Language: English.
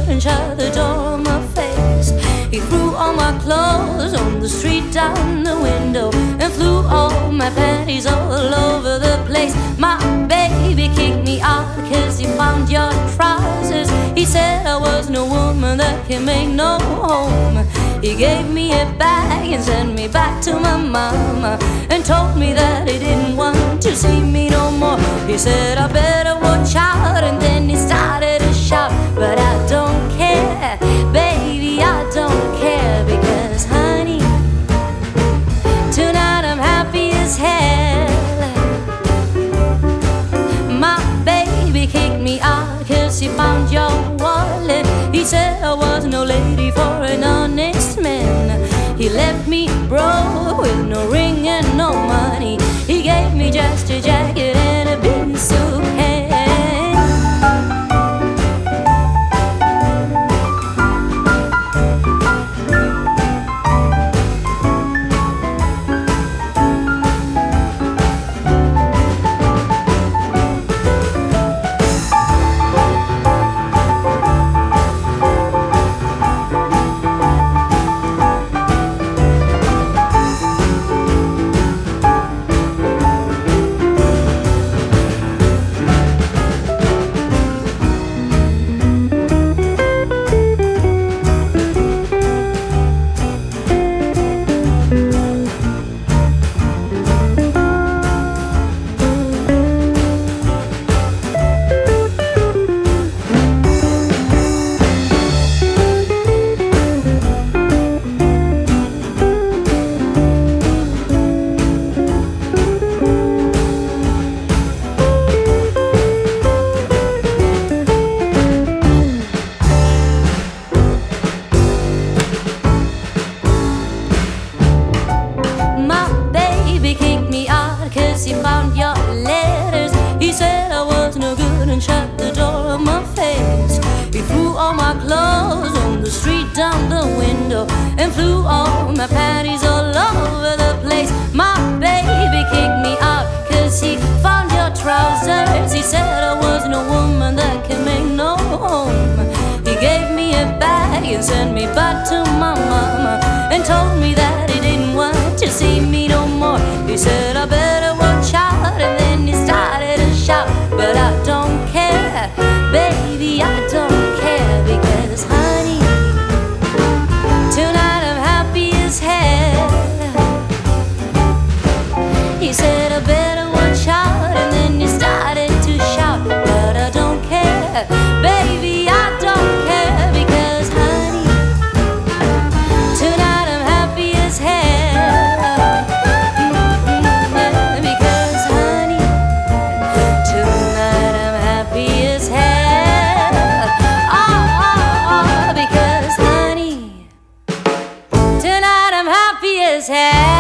couldn't shut the door on my face. He threw all my clothes on the street down the window and flew all my panties all over the place. My baby kicked me out 'cause he found your trousers. He said I was no woman that can make no home. He gave me a bag and sent me back to my mama and told me that he didn't want to see me no more. He said I better watch out, and then he started to shout, but I don't care, baby, I don't care, because honey, tonight I'm happy as hell. My baby kicked me out 'cause he found your wallet. He said I was no lady for an honest man. He left me broke with no ring and no money. He gave me just a jacket and a bean soup can. He found your letters. He said I was no good and shut the door on my face. He threw all my clothes on the street down the window and flew all my panties all over the place. My baby kicked me out 'cause he found your trousers. He said I was no woman that can make no home. He gave me a bag and sent me back to my mama and told me that he didn't want to see me no more. He said I better watch out, and then he started to shout, but I don't care, baby, I don't care, because honey, tonight I'm happy as hell. He said I better watch out, and then he started to shout, but I don't care, baby, I don't care, because honey, tonight I'm happy as hell. Because honey, tonight I'm happy as hell. Oh, because honey, tonight I'm happy as hell.